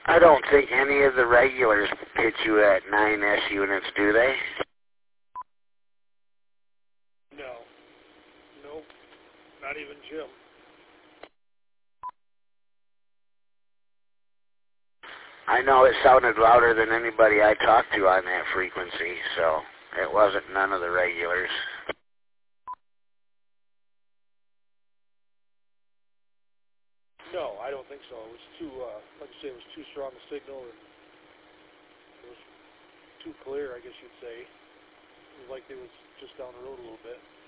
I don't think any of the regulars pitch you at 9S units, do they? No. Nope. Not even Jim. I know it sounded louder than anybody I talked to on that frequency, so it wasn't none of the regulars. No, I don't think so. It was too, like I say, it was too strong a signal, and it was too clear, I guess you'd say. It was like they was just down the road a little bit.